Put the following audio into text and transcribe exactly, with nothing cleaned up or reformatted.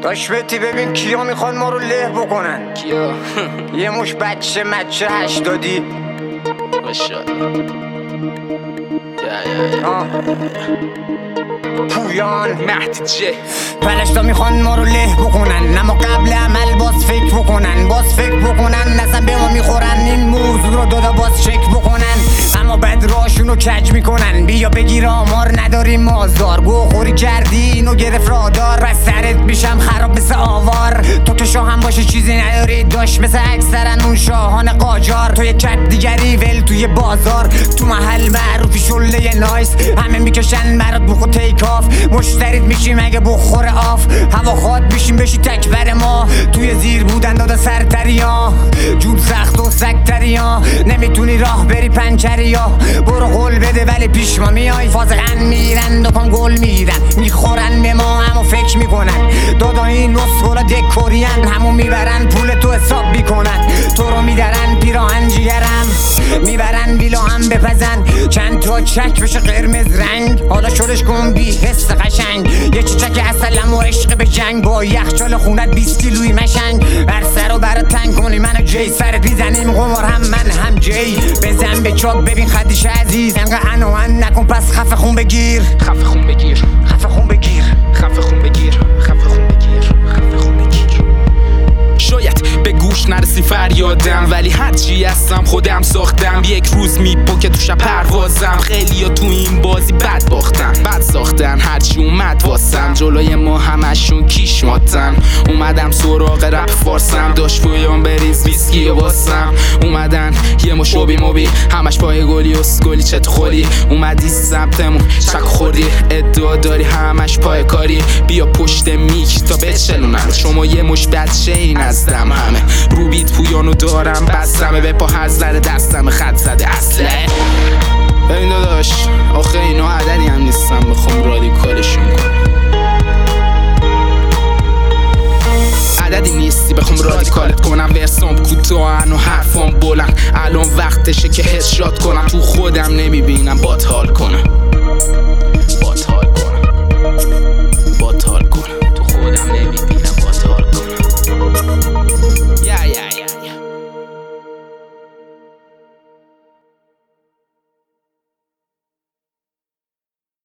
داش بتی ببین کیا میخوان ما رو له بکنن. کیا؟ یه مش بچه مچه هشتادی باشد پویان مهدی جه پلشتا میخوان ما رو له بکنن، اما قبل عمل باز فکر بکنن، باز فکر بکنن نزن به ما میخورن، این موضوع رو دادا باز چک بکنن، اما بعد راشون رو کج میکنن. بیا بگیر آمار نداریم مازدار، گو خوری کردی اینو گرفت رادار، بس سرت میشم خراب مثل آوار. تو که شاه هم باشه چیزی نداری داشت مثل اکثرن اون شاهان قاجار. تو یه کت دیگری ول توی بازار، تو محل معروفی شله نایس، همه میکشن برات بخور تیک آف، مشتریت میشیم اگه بخور آف، هوا خواد میشیم بشی تکبر ما، توی زیر بودن دادا سرتریا، جون سخت و سکتریا، نمیتونی راه بری پنچریا، برو قول بده ولی پیش ما میای، فازقن میرن دوپام گل میرن، میخورن به ما همو فکر میکنن، دادا این نسخولا دکورین، همو میبرن پول تو حساب میکنن، تو رو میدرن پیراهن جیگرم، میبرن ویلا هم بپزن، چند تا چک بشه قرمز رنگ، حالا شدش کن بی حس قشنگ، یه چیچک اصلم و عشق به جنگ، با یخچال خونت بیست کیلوی مشنگ، هر سر رو برات تنگ کنی من جی، سرت بیزنیم قمار هم من هم جی، بزن به چاک ببین خدیش عزیز، انقدر انوان نکن پس خفه خون بگیر، خفه خون بگیر، خفه خون بگیر، خفه خون بگیر، خفه خون بگیر، خفه خون بگیر. شاید به گوش نرسی فریادم، ولی هرچی هستم خودم ساختم، یک روز میپا که تو شب پروازم، خیلی ها تو این بازی بد باختن، بد ساختن، هرچی اومد واسم، جلوی ما همشون کیش ماتن، اومدم سراغ رپ فارسم، داشت فویان بریز ویسکی واسم، اومدن یه مشوبی موبی همش پای گلی اسگلی چت خولی، اومدی سمتمون شک خوردی، ادعا داری همش پای کاری، بیا پشت میک تا بچلونن، شما یه مش بچه این ازدم، همه رو بیت پویانو دارم بستمه، به پا هر ذره دستم خط زده اصله. ببین داداش آخه اینا عددی هم نیستم بخوام رادیکالشون کنم، عددی نیستی بخوام رادیکالت کنم، ورسام کوتاهن و حرفام بلند، الان وقتشه که هدشات کنم، تو خودم نمیبینم بات حال کنم، بات حال کنم.